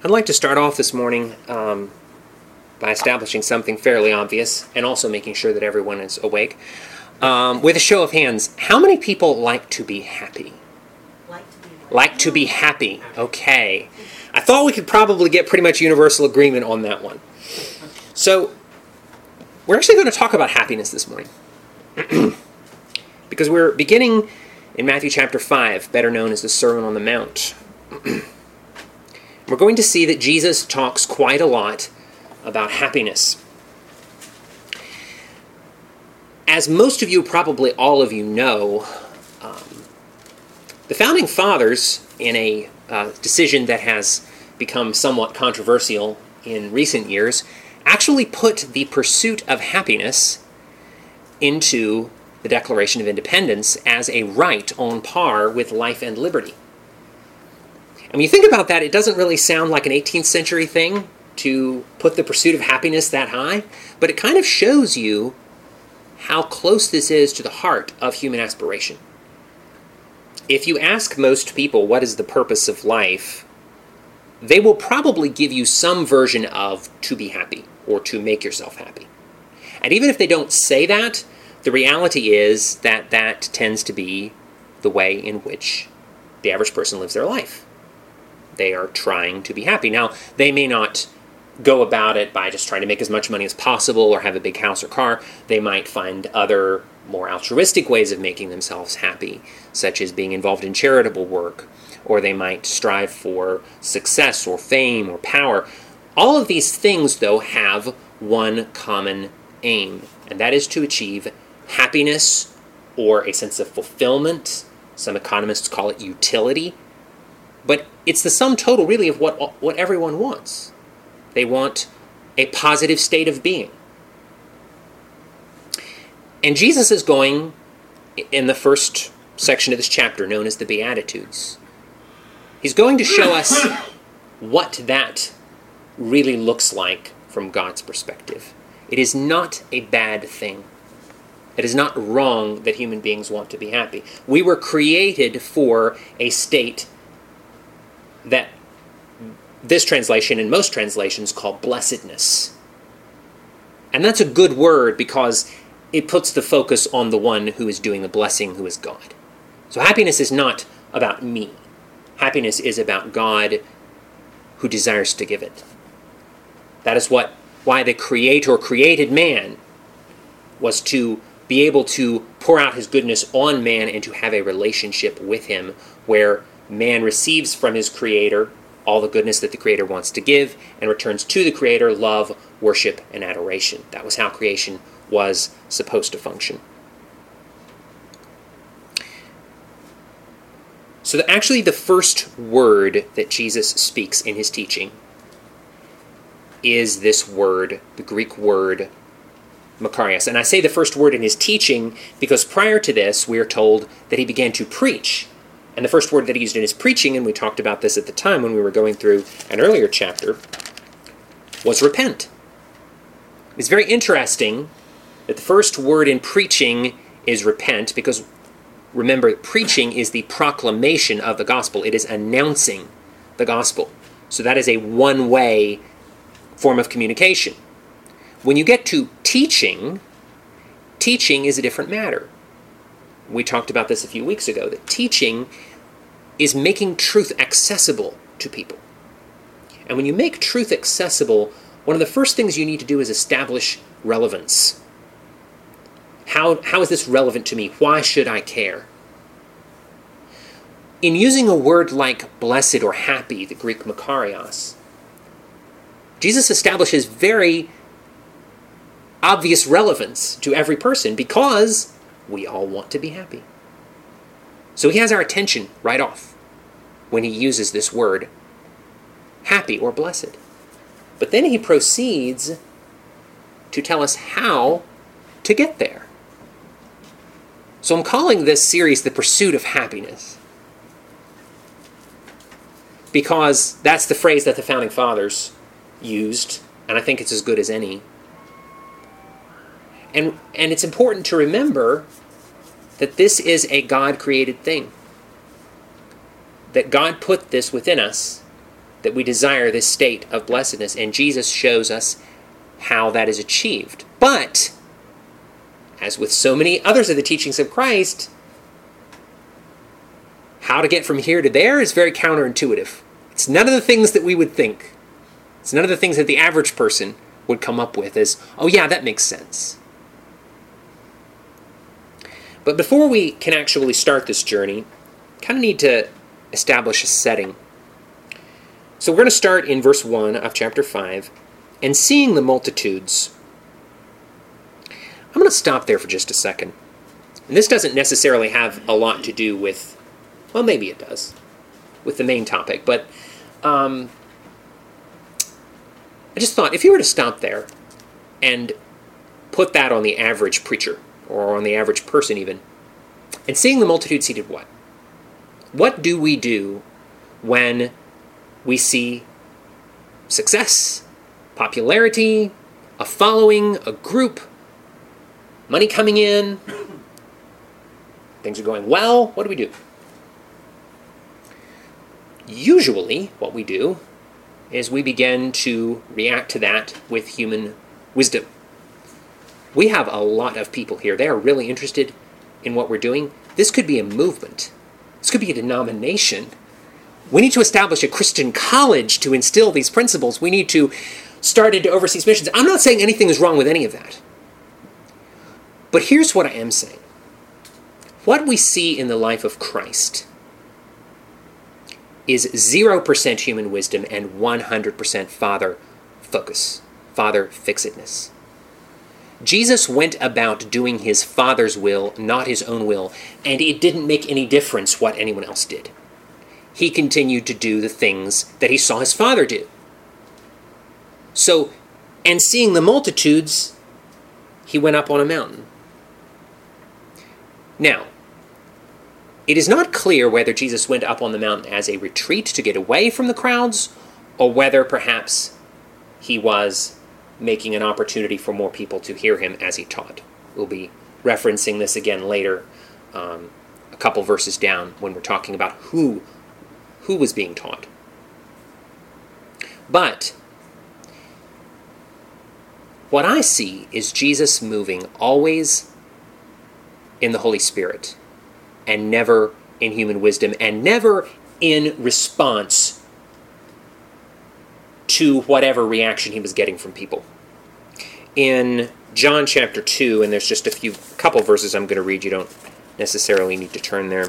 I'd like to start off this morning by establishing something fairly obvious and also making sure that everyone is awake. With a show of hands, how many people like to be happy? Like to be happy. Okay. I thought we could probably get pretty much universal agreement on that one. So, we're actually going to talk about happiness this morning. Because we're beginning in Matthew chapter 5, better known as the Sermon on the Mount. We're going to see that Jesus talks quite a lot about happiness. As most of you, probably all of you know, the Founding Fathers, in a decision that has become somewhat controversial in recent years, actually put the pursuit of happiness into the Declaration of Independence as a right on par with life and liberty. And when you think about that, it doesn't really sound like an 18th century thing to put the pursuit of happiness that high, but it kind of shows you how close this is to the heart of human aspiration. If you ask most people what is the purpose of life, they will probably give you some version of to be happy or to make yourself happy. And even if they don't say that, the reality is that that tends to be the way in which the average person lives their life. They are trying to be happy. Now, they may not go about it by just trying to make as much money as possible or have a big house or car. They might find other, more altruistic ways of making themselves happy, such as being involved in charitable work, or they might strive for success or fame or power. All of these things, though, have one common aim, and that is to achieve happiness or a sense of fulfillment. Some economists call it utility. But it's the sum total, really, of what everyone wants. They want a positive state of being. And Jesus is going, in the first section of this chapter, known as the Beatitudes, he's going to show us what that really looks like from God's perspective. It is not a bad thing. It is not wrong that human beings want to be happy. We were created for a state that this translation and most translations call blessedness. And that's a good word because it puts the focus on the one who is doing the blessing, who is God. So happiness is not about me. Happiness is about God who desires to give it. That is why the Creator created man, was to be able to pour out his goodness on man and to have a relationship with him where man receives from his Creator all the goodness that the Creator wants to give and returns to the Creator love, worship, and adoration. That was how creation was supposed to function. So actually the first word that Jesus speaks in his teaching is this word, the Greek word Makarios. And I say the first word in his teaching because prior to this we are told that he began to preach. And the first word that he used in his preaching, and we talked about this at the time when we were going through an earlier chapter, was repent. It's very interesting that the first word in preaching is repent because, remember, preaching is the proclamation of the gospel. It is announcing the gospel. So that is a one-way form of communication. When you get to teaching, teaching is a different matter. We talked about this a few weeks ago, that teaching is making truth accessible to people. And when you make truth accessible, one of the first things you need to do is establish relevance. How is this relevant to me? Why should I care? In using a word like blessed or happy, the Greek makarios, Jesus establishes very obvious relevance to every person because we all want to be happy. So he has our attention right off when he uses this word, happy or blessed. But then he proceeds to tell us how to get there. So I'm calling this series The Pursuit of Happiness because that's the phrase that the Founding Fathers used, and I think it's as good as any. And it's important to remember that this is a God-created thing. That God put this within us, that we desire this state of blessedness, and Jesus shows us how that is achieved. But, as with so many others of the teachings of Christ, how to get from here to there is very counterintuitive. It's none of the things that we would think. It's none of the things that the average person would come up with as, oh yeah, that makes sense. But before we can actually start this journey, kind of need to establish a setting. So we're going to start in verse 1 of chapter 5, and seeing the multitudes. I'm going to stop there for just a second. And this doesn't necessarily have a lot to do with, well, maybe it does, with the main topic, but I just thought, if you were to stop there and put that on the average preacher, or on the average person even, and seeing the multitude seated, what? What do we do when we see success, popularity, a following, a group, money coming in, things are going well? What do we do? Usually, what we do is we begin to react to that with human wisdom. We have a lot of people here. They are really interested in what we're doing. This could be a movement. This could be a denomination. We need to establish a Christian college to instill these principles. We need to start into overseas missions. I'm not saying anything is wrong with any of that. But here's what I am saying. What we see in the life of Christ is 0% human wisdom and 100% Father focus, Father fixedness. Jesus went about doing his Father's will, not his own will, and it didn't make any difference what anyone else did. He continued to do the things that he saw his Father do. So, and seeing the multitudes, he went up on a mountain. Now, it is not clear whether Jesus went up on the mountain as a retreat to get away from the crowds, or whether perhaps he was making an opportunity for more people to hear him as he taught. We'll be referencing this again later, a couple verses down, when we're talking about who was being taught. But what I see is Jesus moving always in the Holy Spirit, and never in human wisdom, and never in response to whatever reaction he was getting from people. In John chapter 2, and there's just a couple verses I'm going to read, you don't necessarily need to turn there.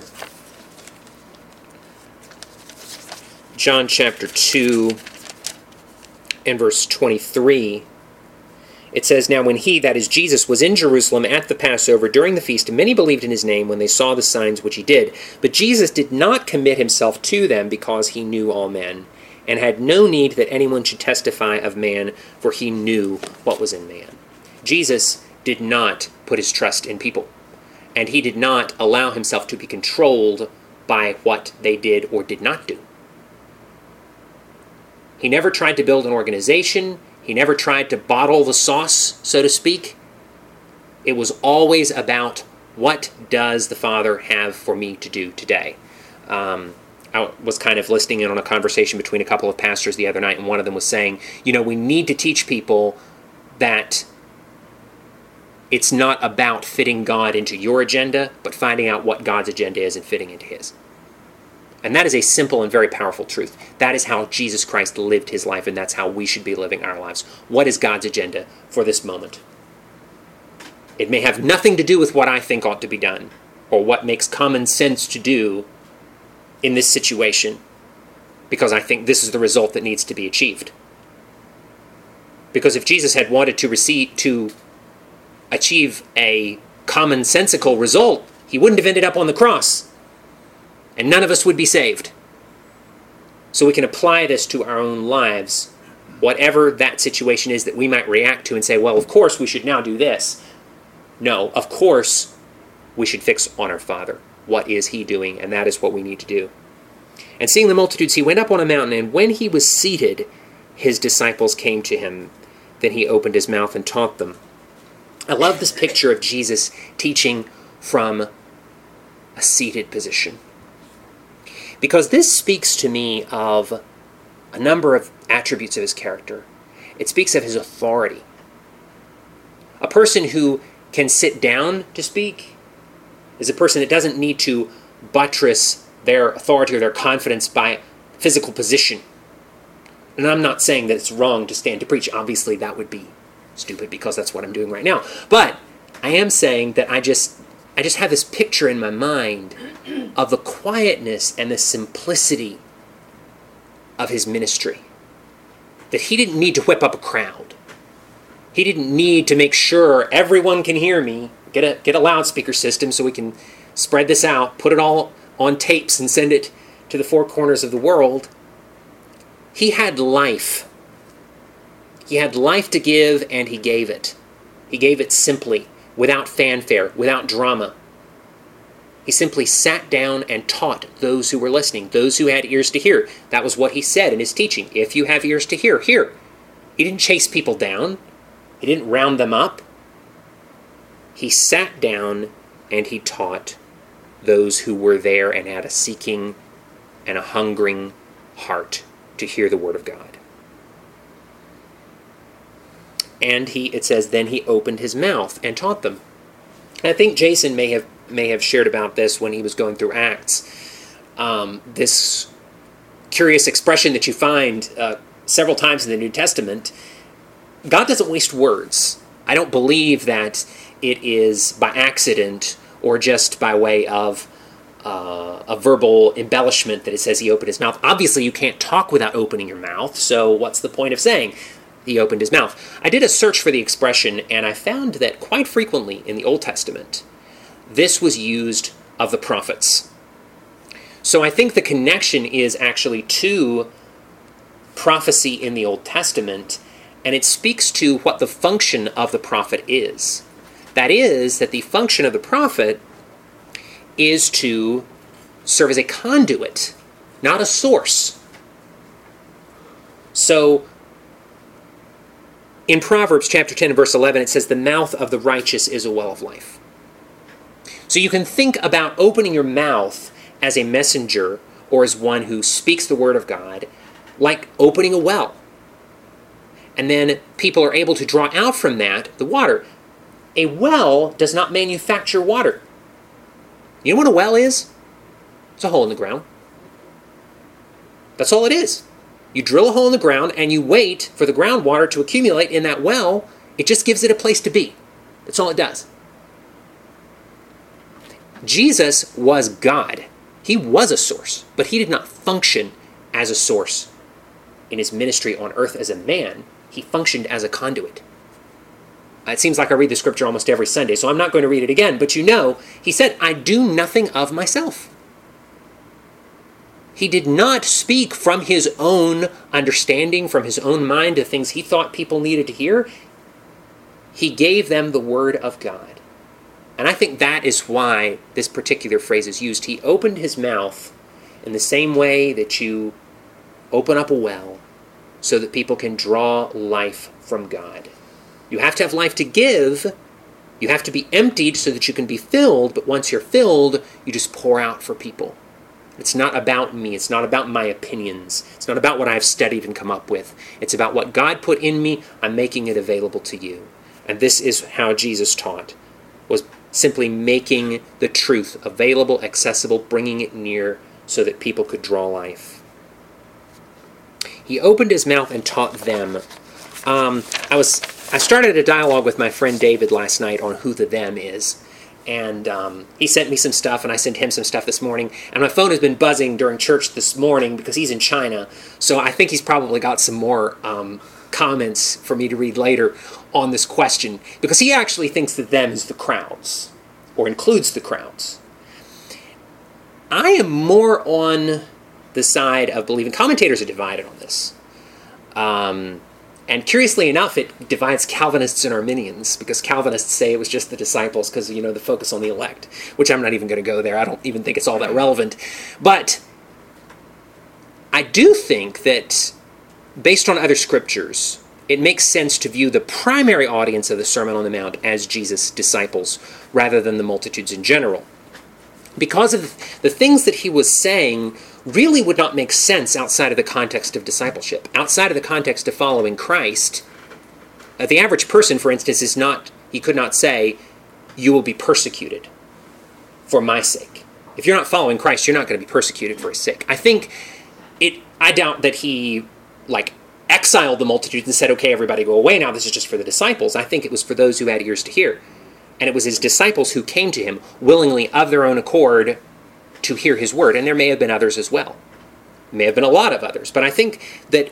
John chapter 2 and verse 23, it says, "Now when he, that is Jesus, was in Jerusalem at the Passover during the feast, many believed in his name when they saw the signs which he did. But Jesus did not commit himself to them, because he knew all men, and had no need that anyone should testify of man, for he knew what was in man." Jesus did not put his trust in people, and he did not allow himself to be controlled by what they did or did not do. He never tried to build an organization. He never tried to bottle the sauce, so to speak. It was always about, what does the Father have for me to do today? I was kind of listening in on a conversation between a couple of pastors the other night, and one of them was saying, we need to teach people that it's not about fitting God into your agenda, but finding out what God's agenda is and fitting into his. And that is a simple and very powerful truth. That is how Jesus Christ lived his life, and that's how we should be living our lives. What is God's agenda for this moment? It may have nothing to do with what I think ought to be done, or what makes common sense to do in this situation, because I think this is the result that needs to be achieved. Because if Jesus had wanted to achieve a commonsensical result, he wouldn't have ended up on the cross, and none of us would be saved. So we can apply this to our own lives, whatever that situation is that we might react to and say, well, of course we should now do this. No, of course we should fix on our Father. What is he doing? And that is what we need to do. "And seeing the multitudes, he went up on a mountain, and when he was seated, his disciples came to him. Then he opened his mouth and taught them." I love this picture of Jesus teaching from a seated position, because this speaks to me of a number of attributes of his character. It speaks of his authority. A person who can sit down to speak is a person that doesn't need to buttress their authority or their confidence by physical position. And I'm not saying that it's wrong to stand to preach. Obviously, that would be stupid because that's what I'm doing right now. But I am saying that I just have this picture in my mind of the quietness and the simplicity of his ministry. That he didn't need to whip up a crowd. He didn't need to make sure everyone can hear me. Get a loudspeaker system so we can spread this out, put it all on tapes and send it to the four corners of the world. He had life. He had life to give, and he gave it. He gave it simply, without fanfare, without drama. He simply sat down and taught those who were listening, those who had ears to hear. That was what he said in his teaching. If you have ears to hear, hear. He didn't chase people down. He didn't round them up. He sat down and he taught those who were there and had a seeking and a hungering heart to hear the word of God. And it says, then he opened his mouth and taught them. And I think Jason may have shared about this when he was going through Acts. This curious expression that you find several times in the New Testament. God doesn't waste words. I don't believe that it is by accident or just by way of a verbal embellishment that it says he opened his mouth. Obviously, you can't talk without opening your mouth, so what's the point of saying he opened his mouth? I did a search for the expression, and I found that quite frequently in the Old Testament, this was used of the prophets. So I think the connection is actually to prophecy in the Old Testament, and it speaks to what the function of the prophet is. That is, that the function of the prophet is to serve as a conduit, not a source. So, in Proverbs chapter 10 and verse 11, it says, the mouth of the righteous is a well of life. So you can think about opening your mouth as a messenger or as one who speaks the word of God, like opening a well. And then people are able to draw out from that the water. A well does not manufacture water. You know what a well is? It's a hole in the ground. That's all it is. You drill a hole in the ground and you wait for the groundwater to accumulate in that well. It just gives it a place to be. That's all it does. Jesus was God. He was a source, but he did not function as a source in his ministry on earth as a man. He functioned as a conduit. It seems like I read the scripture almost every Sunday, so I'm not going to read it again. But you know, he said, I do nothing of myself. He did not speak from his own understanding, from his own mind, the things he thought people needed to hear. He gave them the word of God. And I think that is why this particular phrase is used. He opened his mouth in the same way that you open up a well so that people can draw life from God. You have to have life to give. You have to be emptied so that you can be filled, but once you're filled, you just pour out for people. It's not about me. It's not about my opinions. It's not about what I've studied and come up with. It's about what God put in me. I'm making it available to you. And this is how Jesus taught, was simply making the truth available, accessible, bringing it near so that people could draw life. He opened his mouth and taught them. I started a dialogue with my friend David last night on who the them is. And he sent me some stuff, and I sent him some stuff this morning. And my phone has been buzzing during church this morning because he's in China. So I think he's probably got some more comments for me to read later on this question. Because he actually thinks that them is the crowds, or includes the crowds. I am more on the side of believing. Commentators are divided on this. And curiously enough, it divides Calvinists and Arminians, because Calvinists say it was just the disciples because, you know, the focus on the elect, which I'm not even going to go there. I don't even think it's all that relevant. But I do think that, based on other scriptures, it makes sense to view the primary audience of the Sermon on the Mount as Jesus' disciples, rather than the multitudes in general. Because of the things that he was saying really would not make sense outside of the context of discipleship. Outside of the context of following Christ, the average person, for instance, he could not say, you will be persecuted for my sake. If you're not following Christ, you're not going to be persecuted for his sake. I doubt that he, exiled the multitudes and said, okay, everybody go away now, this is just for the disciples. I think it was for those who had ears to hear. And it was his disciples who came to him willingly of their own accord to hear his word. And there may have been others as well. There may have been a lot of others. But I think that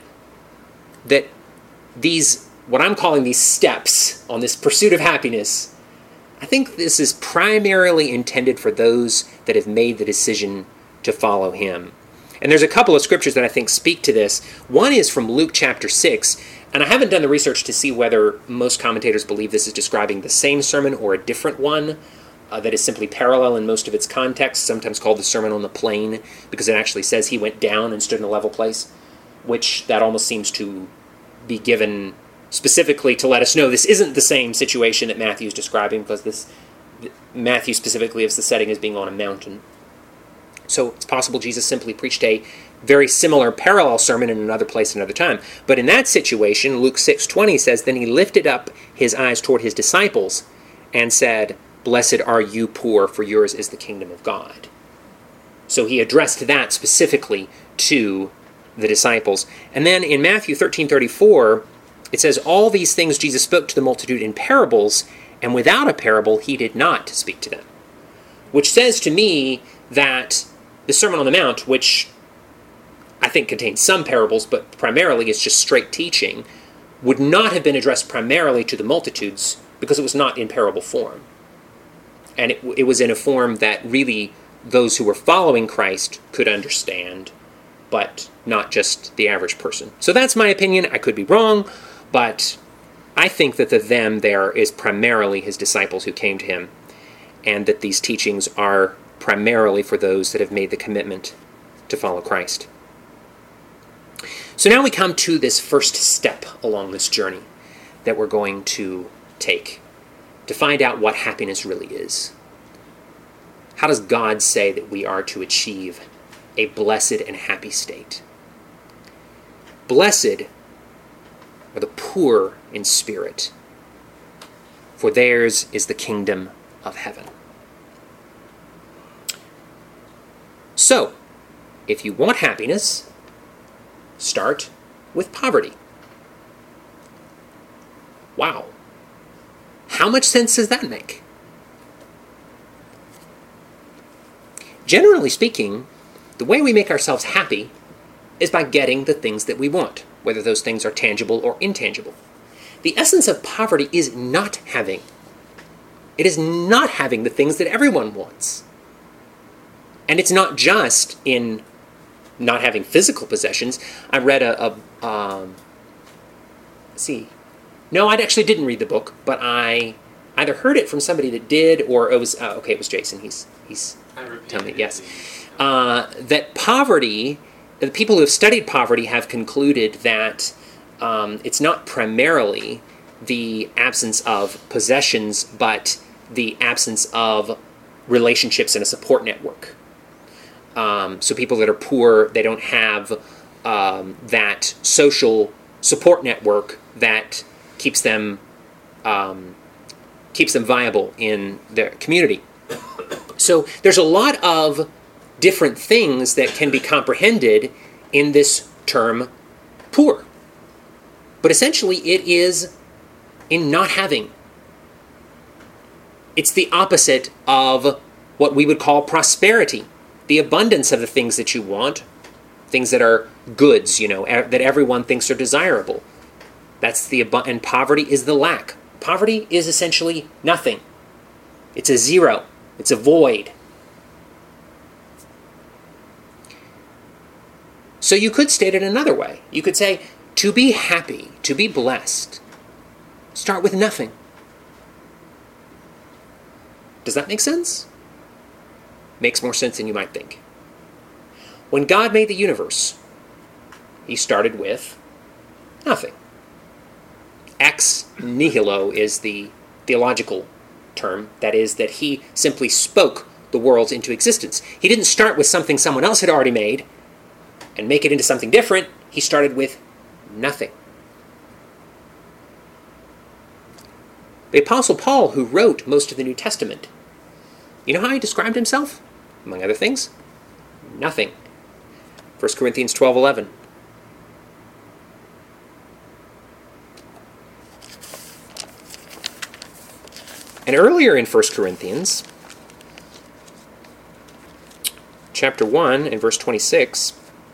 these, what I'm calling these steps on this pursuit of happiness, I think this is primarily intended for those that have made the decision to follow him. And there's a couple of scriptures that I think speak to this. One is from Luke chapter 6, and I haven't done the research to see whether most commentators believe this is describing the same sermon or a different one that is simply parallel in most of its context, sometimes called the Sermon on the Plain, because it actually says he went down and stood in a level place, which that almost seems to be given specifically to let us know this isn't the same situation that Matthew's describing, because Matthew specifically has the setting as being on a mountain. So it's possible Jesus simply preached a very similar parallel sermon in another place another time. But in that situation, Luke 6:20 says, then he lifted up his eyes toward his disciples and said, blessed are you poor, for yours is the kingdom of God. So he addressed that specifically to the disciples. And then in Matthew 13:34, it says, all these things Jesus spoke to the multitude in parables, and without a parable he did not speak to them. Which says to me that the Sermon on the Mount, which I think contains some parables, but primarily is just straight teaching, would not have been addressed primarily to the multitudes because it was not in parable form. And it was in a form that really those who were following Christ could understand, but not just the average person. So that's my opinion. I could be wrong, but I think that the them there is primarily his disciples who came to him, and that these teachings are primarily for those that have made the commitment to follow Christ. So now we come to this first step along this journey that we're going to take to find out what happiness really is. How does God say that we are to achieve a blessed and happy state? Blessed are the poor in spirit, for theirs is the kingdom of heaven. So, if you want happiness, start with poverty. Wow. How much sense does that make? Generally speaking, the way we make ourselves happy is by getting the things that we want, whether those things are tangible or intangible. The essence of poverty is not having. It is not having the things that everyone wants. And it's not just in not having physical possessions. I read I actually didn't read the book, but I either heard it from somebody that did, or it was, it was Jason. He's telling me, yes. That poverty, the people who have studied poverty have concluded that it's not primarily the absence of possessions, but the absence of relationships and a support network. So people that are poor, they don't have that social support network that keeps them viable in their community. So there's a lot of different things that can be comprehended in this term poor. But essentially it is in not having. It's the opposite of what we would call prosperity. The abundance of the things that you want, things that are goods, that everyone thinks are desirable. And poverty is the lack. Poverty is essentially nothing. It's a zero. It's a void. So you could state it another way. You could say, to be happy, to be blessed, start with nothing. Does that make sense? Makes more sense than you might think. When God made the universe, he started with nothing. Ex nihilo is the theological term. That is, that he simply spoke the worlds into existence. He didn't start with something someone else had already made and make it into something different, he started with nothing. The Apostle Paul, who wrote most of the New Testament, you know how he described himself? Among other things, nothing. 1 Corinthians 12:11. And earlier in 1 Corinthians, chapter 1 and verse 26,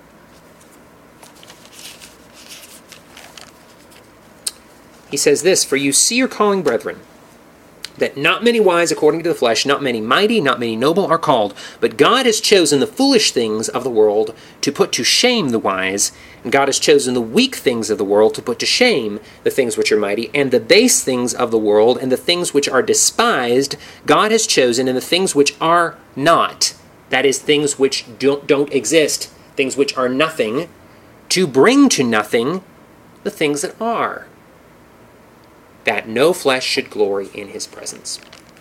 he says this, "For you see your calling, brethren, that not many wise according to the flesh, not many mighty, not many noble are called, but God has chosen the foolish things of the world to put to shame the wise, and God has chosen the weak things of the world to put to shame the things which are mighty, and the base things of the world, and the things which are despised, God has chosen, and the things which are not," that is, things which don't exist, things which are nothing, "to bring to nothing the things that are, that no flesh should glory in his presence."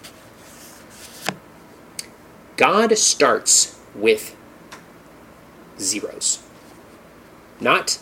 God starts with zeros. Not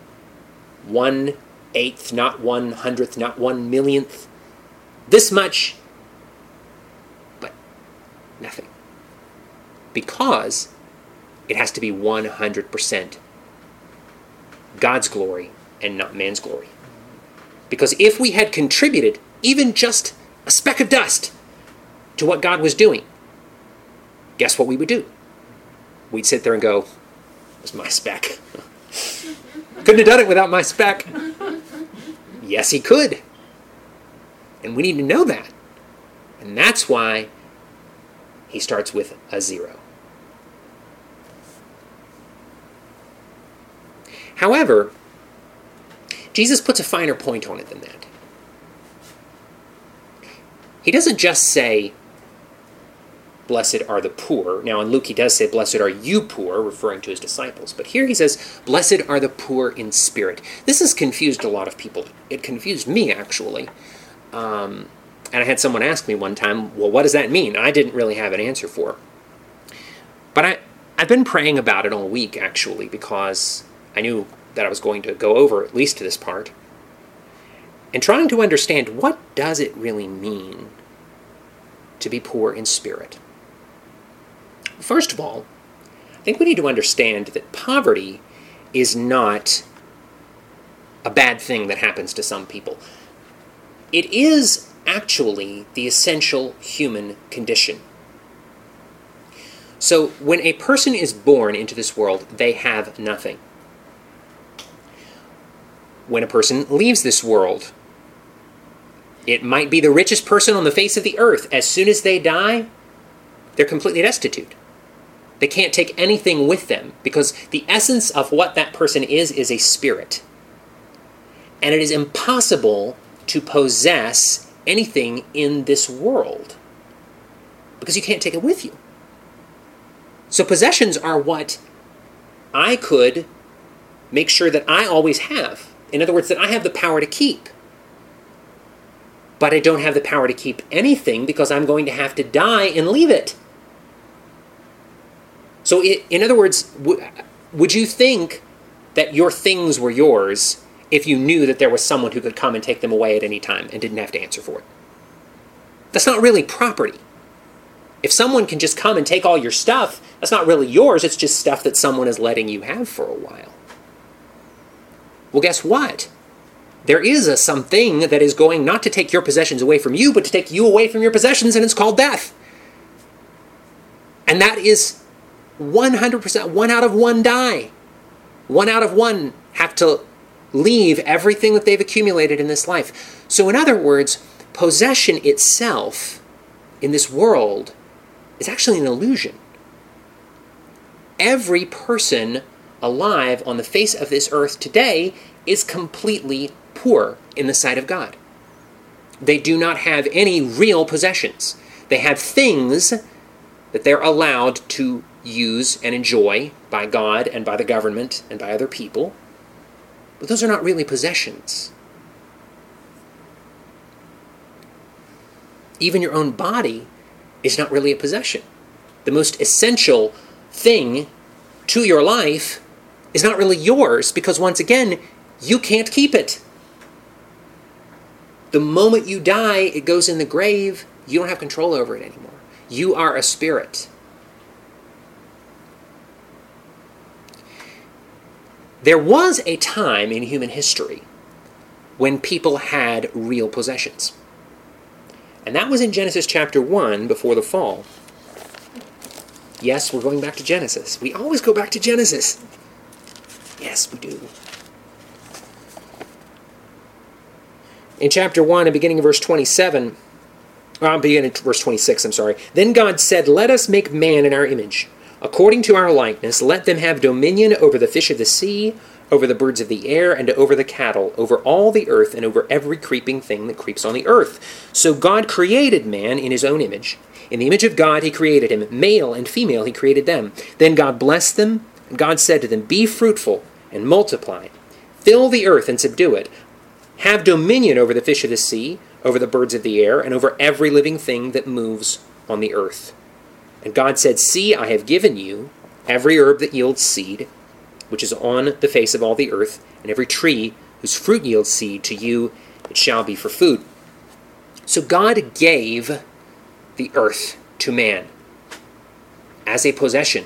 1/8, not 1/100th, not 1/1,000,000th. This much, but nothing. Because it has to be 100% God's glory and not man's glory. Because if we had contributed even just a speck of dust to what God was doing, guess what we would do? We'd sit there and go, "It's my speck. Couldn't have done it without my speck." Yes, he could. And we need to know that. And that's why he starts with a 0. However, Jesus puts a finer point on it than that. He doesn't just say, "Blessed are the poor." Now in Luke he does say, "Blessed are you poor," referring to his disciples. But here he says, "Blessed are the poor in spirit." This has confused a lot of people. It confused me, actually. And I had someone ask me one time, "Well, what does that mean?" I didn't really have an answer for. But I've been praying about it all week, actually, because I knew that I was going to go over at least to this part, and trying to understand, what does it really mean to be poor in spirit? First of all, I think we need to understand that poverty is not a bad thing that happens to some people. It is actually the essential human condition. So when a person is born into this world, they have nothing. When a person leaves this world, it might be the richest person on the face of the earth. As soon as they die, they're completely destitute. They can't take anything with them, because the essence of what that person is a spirit. And it is impossible to possess anything in this world, because you can't take it with you. So possessions are what I could make sure that I always have. In other words, that I have the power to keep. But I don't have the power to keep anything, because I'm going to have to die and leave it. So in other words, would you think that your things were yours if you knew that there was someone who could come and take them away at any time and didn't have to answer for it? That's not really property. If someone can just come and take all your stuff, that's not really yours. It's just stuff that someone is letting you have for a while. Well, guess what? There is a something that is going not to take your possessions away from you, but to take you away from your possessions, and it's called death. And that is 100%. 1 out of 1 die. 1 out of 1 have to leave everything that they've accumulated in this life. So in other words, possession itself in this world is actually an illusion. Every person alive on the face of this earth today is completely poor in the sight of God. They do not have any real possessions. They have things that they're allowed to use and enjoy by God and by the government and by other people, but those are not really possessions. Even your own body is not really a possession. The most essential thing to your life is not really yours because, once again, you can't keep it. The moment you die, it goes in the grave. You don't have control over it anymore. You are a spirit. There was a time in human history when people had real possessions. And that was in Genesis chapter 1, before the fall. Yes, we're going back to Genesis. We always go back to Genesis. Yes, we do. In chapter 1, and beginning of verse 27, beginning of verse 26, Then God said, "Let us make man in our image, according to our likeness. Let them have dominion over the fish of the sea, over the birds of the air, and over the cattle, over all the earth, and over every creeping thing that creeps on the earth." So God created man in his own image. In the image of God he created him. Male and female he created them. Then God blessed them, and God said to them, "Be fruitful and multiply. Fill the earth and subdue it. Have dominion over the fish of the sea, over the birds of the air, and over every living thing that moves on the earth." And God said, "See, I have given you every herb that yields seed, which is on the face of all the earth, and every tree whose fruit yields seed, to you it shall be for food." So God gave the earth to man as a possession.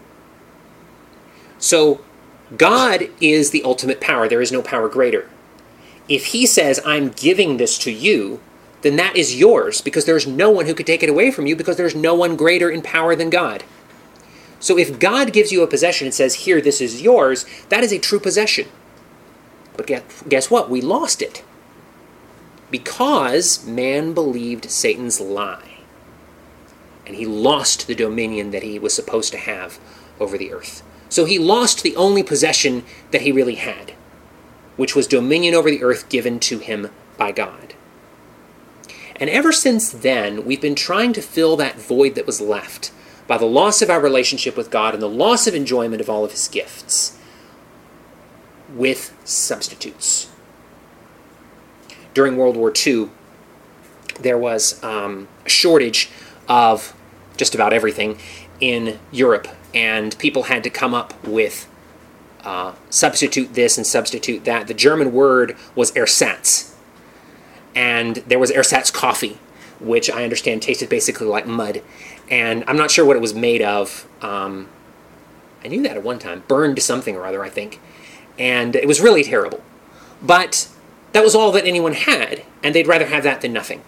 So God is the ultimate power. There is no power greater. If he says, "I'm giving this to you," then that is yours, because there's no one who could take it away from you, because there's no one greater in power than God. So if God gives you a possession and says, "Here, this is yours," that is a true possession. But guess what? We lost it. Because man believed Satan's lie. And he lost the dominion that he was supposed to have over the earth. So he lost the only possession that he really had, which was dominion over the earth given to him by God. And ever since then, we've been trying to fill that void that was left by the loss of our relationship with God and the loss of enjoyment of all of his gifts with substitutes. During World War II, there was a shortage of just about everything in Europe, and people had to come up with substitute this and substitute that. The German word was ersatz, and there was ersatz coffee, which I understand tasted basically like mud, and I'm not sure what it was made of. I knew that at one time. Burned something or other, I think, and it was really terrible. But that was all that anyone had, and they'd rather have that than nothing.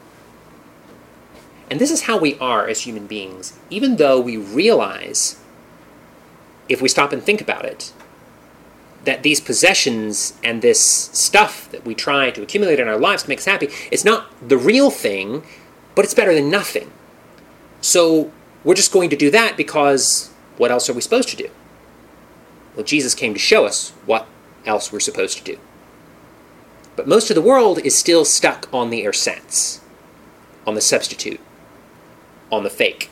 And this is how we are as human beings, even though we realize, if we stop and think about it, that these possessions and this stuff that we try to accumulate in our lives to make us happy, it's not the real thing, but it's better than nothing. So we're just going to do that because what else are we supposed to do? Well, Jesus came to show us what else we're supposed to do. But most of the world is still stuck on the ersatz, on the substitute, on the fake.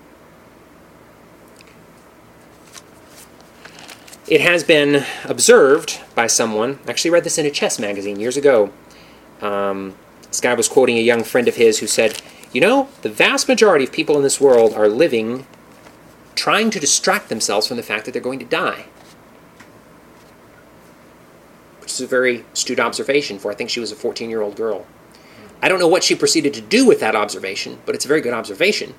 It has been observed by someone, I actually read this in a chess magazine years ago. This guy was quoting a young friend of his who said, "You know, the vast majority of people in this world are living trying to distract themselves from the fact that they're going to die." Which is a very astute observation for, I think she was a 14-year-old girl. I don't know what she proceeded to do with that observation, but it's a very good observation.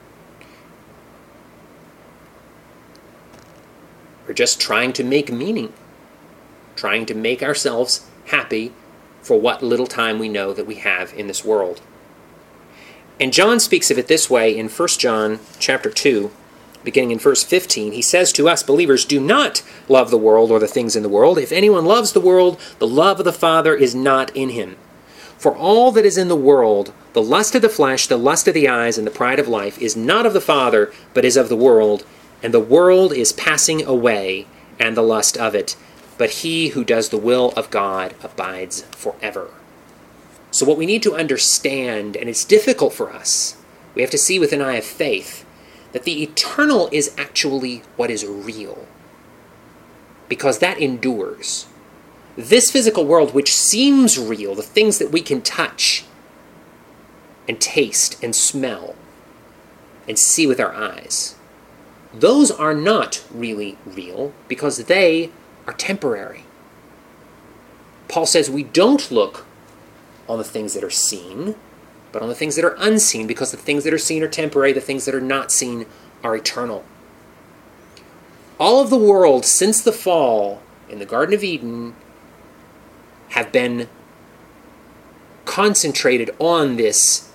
We're just trying to make meaning, trying to make ourselves happy for what little time we know that we have in this world. And John speaks of it this way in 1 John chapter 2, beginning in verse 15. He says to us believers, "Do not love the world or the things in the world. If anyone loves the world, the love of the Father is not in him. For all that is in the world, the lust of the flesh, the lust of the eyes, and the pride of life, is not of the Father, but is of the world. And the world is passing away, and the lust of it. But he who does the will of God abides forever." So what we need to understand, and it's difficult for us, we have to see with an eye of faith, that the eternal is actually what is real. Because that endures. This physical world, which seems real, the things that we can touch and taste and smell and see with our eyes, those are not really real because they are temporary. Paul says we don't look on the things that are seen, but on the things that are unseen, because the things that are seen are temporary, the things that are not seen are eternal. All of the world since the fall in the Garden of Eden have been concentrated on this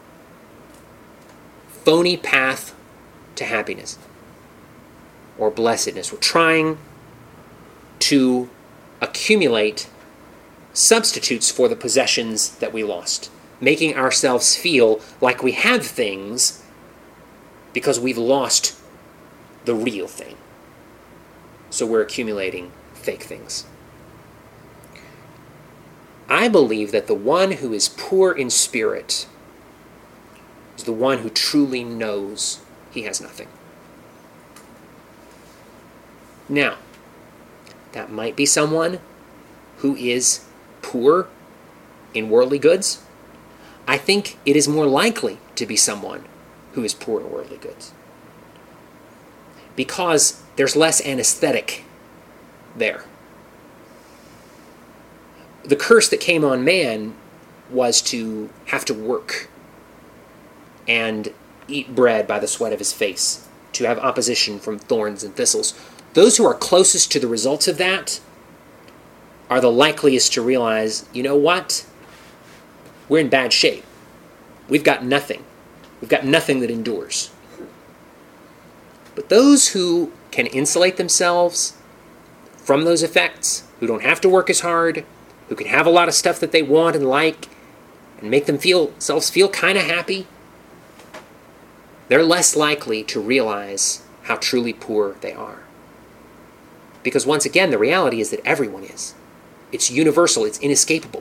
phony path to happiness or blessedness. We're trying to accumulate substitutes for the possessions that we lost, making ourselves feel like we have things because we've lost the real thing. So we're accumulating fake things. I believe that the one who is poor in spirit is the one who truly knows he has nothing. Now, that might be someone who is poor in worldly goods. I think it is more likely to be someone who is poor in worldly goods, because there's less anesthetic there. The curse that came on man was to have to work and eat bread by the sweat of his face, to have opposition from thorns and thistles. Those who are closest to the results of that are the likeliest to realize, you know what? We're in bad shape. We've got nothing. We've got nothing that endures. But those who can insulate themselves from those effects, who don't have to work as hard, who can have a lot of stuff that they want and like, and make themselves feel kind of happy, they're less likely to realize how truly poor they are. Because once again, the reality is that everyone is. It's universal, it's inescapable.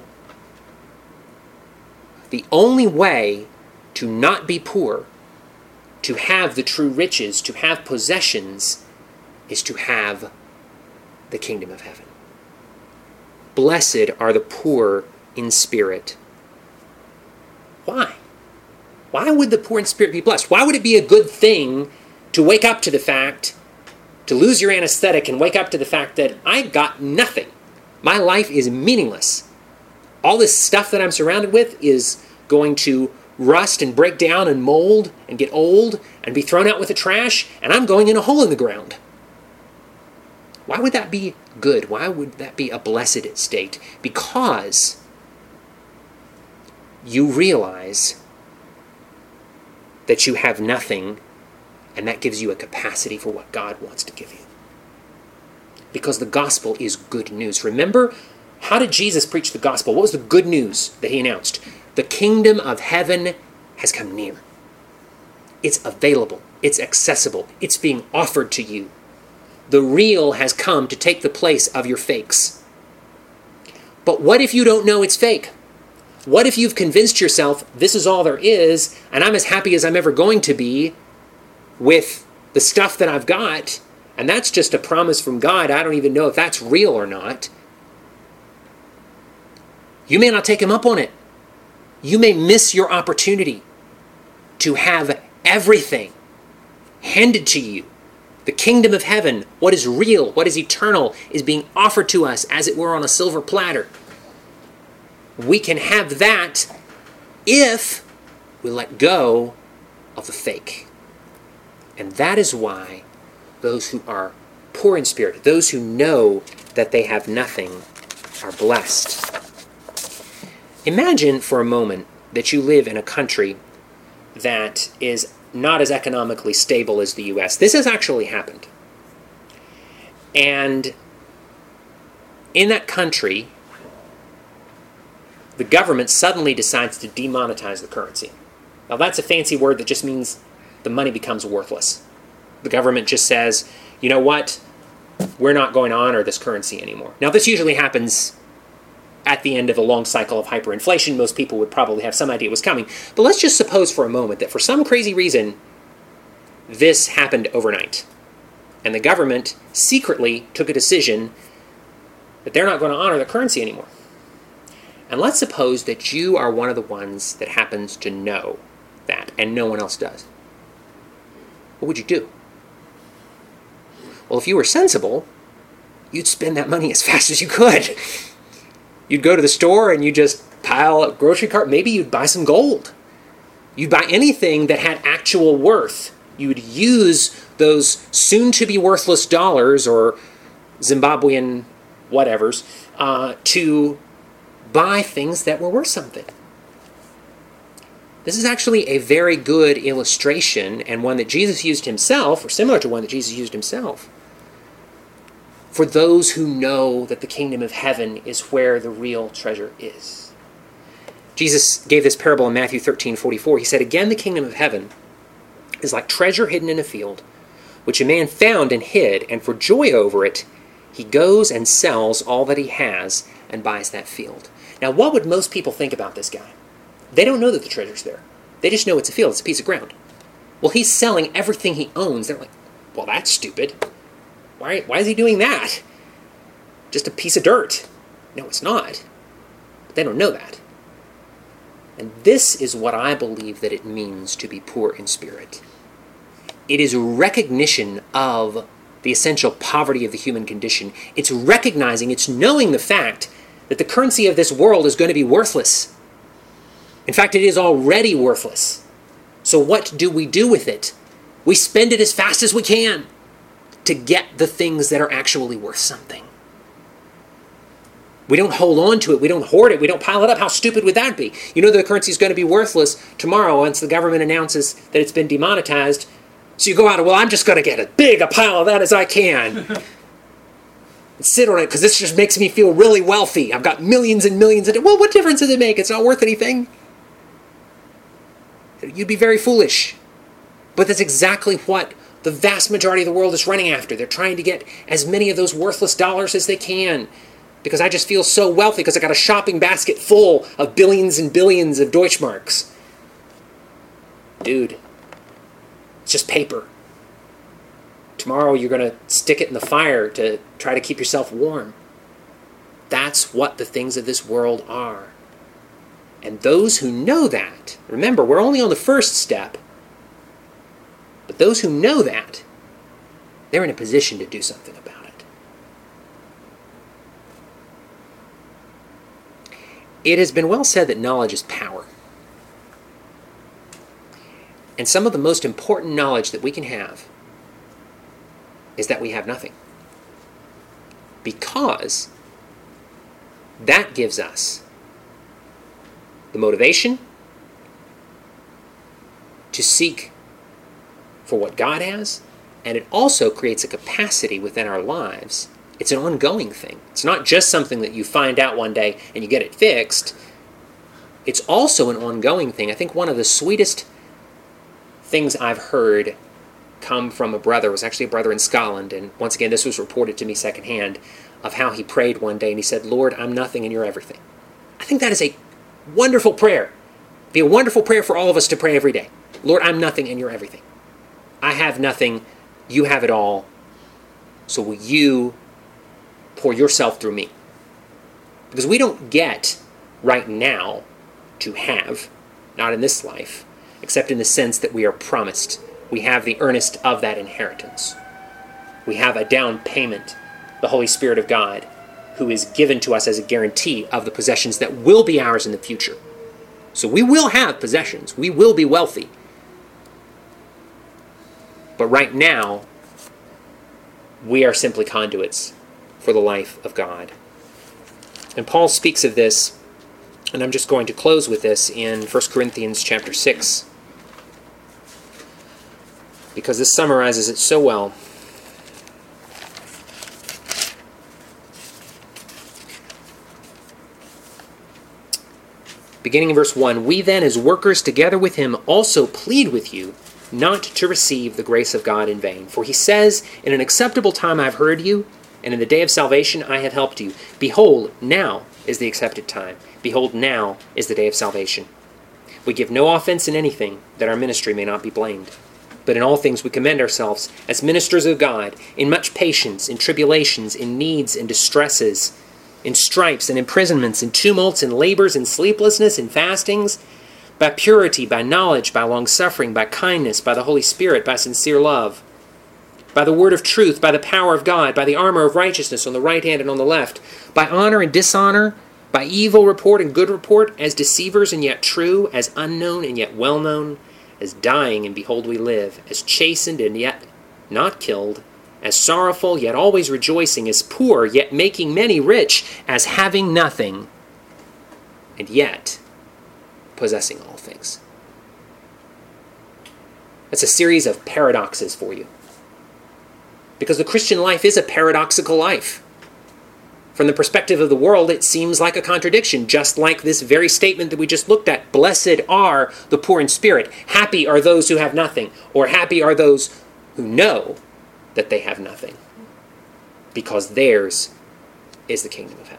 The only way to not be poor, to have the true riches, to have possessions, is to have the kingdom of heaven. Blessed are the poor in spirit. Why? Why would the poor in spirit be blessed? Why would it be a good thing to wake up to the fact, to lose your anesthetic and wake up to the fact that I got nothing? My life is meaningless. All this stuff that I'm surrounded with is going to rust and break down and mold and get old and be thrown out with the trash, and I'm going in a hole in the ground. Why would that be good? Why would that be a blessed state? Because you realize that you have nothing, and that gives you a capacity for what God wants to give you. Because the gospel is good news. Remember, how did Jesus preach the gospel? What was the good news that he announced? The kingdom of heaven has come near. It's available. It's accessible. It's being offered to you. The real has come to take the place of your fakes. But what if you don't know it's fake? What if you've convinced yourself this is all there is, and I'm as happy as I'm ever going to be with the stuff that I've got, and that's just a promise from God. I don't even know if that's real or not. You may not take him up on it. You may miss your opportunity to have everything handed to you. The kingdom of heaven, what is real, what is eternal, is being offered to us as it were on a silver platter. We can have that if we let go of the fake. And that is why those who are poor in spirit, those who know that they have nothing, are blessed. Imagine for a moment that you live in a country that is not as economically stable as the U.S. This has actually happened. And in that country, the government suddenly decides to demonetize the currency. Now that's a fancy word that just means the money becomes worthless. The government just says, you know what, we're not going to honor this currency anymore. Now this usually happens at the end of a long cycle of hyperinflation. Most people would probably have some idea it was coming. But let's just suppose for a moment that for some crazy reason, this happened overnight. And the government secretly took a decision that they're not going to honor the currency anymore. And let's suppose that you are one of the ones that happens to know that, and no one else does. What would you do? Well, if you were sensible, you'd spend that money as fast as you could. You'd go to the store and you just pile a grocery cart. Maybe you'd buy some gold. You'd buy anything that had actual worth. You would use those soon-to-be worthless dollars or Zimbabwean whatevers to buy things that were worth something. This is actually a very good illustration, and one that Jesus used himself, or similar to one that Jesus used himself, for those who know that the kingdom of heaven is where the real treasure is. Jesus gave this parable in Matthew 13:44. He said, "Again, the kingdom of heaven is like treasure hidden in a field, which a man found and hid, and for joy over it, he goes and sells all that he has and buys that field." Now, what would most people think about this guy? They don't know that the treasure's there. They just know it's a field, it's a piece of ground. Well, he's selling everything he owns. They're like, well, that's stupid. Why is he doing that? Just a piece of dirt. No, it's not. But they don't know that. And this is what I believe that it means to be poor in spirit. It is recognition of the essential poverty of the human condition. It's recognizing, it's knowing the fact that the currency of this world is going to be worthless. In fact, it is already worthless. So what do we do with it? We spend it as fast as we can to get the things that are actually worth something. We don't hold on to it. We don't hoard it. We don't pile it up. How stupid would that be? You know the currency is going to be worthless tomorrow once the government announces that it's been demonetized. So you go out and, well, I'm just going to get as big a pile of that as I can. And sit on it because this just makes me feel really wealthy. I've got millions and millions of it. Well, what difference does it make? It's not worth anything. You'd be very foolish. But that's exactly what the vast majority of the world is running after. They're trying to get as many of those worthless dollars as they can. Because I just feel so wealthy because I got a shopping basket full of billions and billions of Deutschmarks. Dude, it's just paper. Tomorrow you're going to stick it in the fire to try to keep yourself warm. That's what the things of this world are. And those who know that, remember, we're only on the first step, but those who know that, they're in a position to do something about it. It has been well said that knowledge is power. And some of the most important knowledge that we can have is that we have nothing. Because that gives us the motivation to seek for what God has, and it also creates a capacity within our lives. It's an ongoing thing. It's not just something that you find out one day and you get it fixed. It's also an ongoing thing. I think one of the sweetest things I've heard come from a brother was actually a brother in Scotland, and once again this was reported to me secondhand, of how he prayed one day and he said, "Lord, I'm nothing and you're everything." I think that is a wonderful prayer. It'd be a wonderful prayer for all of us to pray every day. Lord, I'm nothing and you're everything. I have nothing, you have it all, so will you pour yourself through me? Because we don't get right now to have, not in this life, except in the sense that we are promised. We have the earnest of that inheritance. We have a down payment, the Holy Spirit of God, who is given to us as a guarantee of the possessions that will be ours in the future. So we will have possessions. We will be wealthy. But right now, we are simply conduits for the life of God. And Paul speaks of this, and I'm just going to close with this in 1 Corinthians chapter 6, because this summarizes it so well. Beginning in verse 1, "We then, as workers together with him, also plead with you not to receive the grace of God in vain. For he says, in an acceptable time I have heard you, and in the day of salvation I have helped you. Behold, now is the accepted time. Behold, now is the day of salvation. We give no offense in anything, that our ministry may not be blamed. But in all things we commend ourselves, as ministers of God, in much patience, in tribulations, in needs, in distresses, in stripes, and imprisonments, in tumults, in labors, in sleeplessness, in fastings, by purity, by knowledge, by long-suffering, by kindness, by the Holy Spirit, by sincere love, by the word of truth, by the power of God, by the armor of righteousness on the right hand and on the left, by honor and dishonor, by evil report and good report, as deceivers and yet true, as unknown and yet well known, as dying and behold we live, as chastened and yet not killed, as sorrowful yet always rejoicing, as poor yet making many rich, as having nothing and yet possessing all things. That's a series of paradoxes for you. Because the Christian life is a paradoxical life. From the perspective of the world, it seems like a contradiction, just like this very statement that we just looked at. Blessed are the poor in spirit. Happy are those who have nothing. Or happy are those who know that they have nothing. Because theirs is the kingdom of heaven.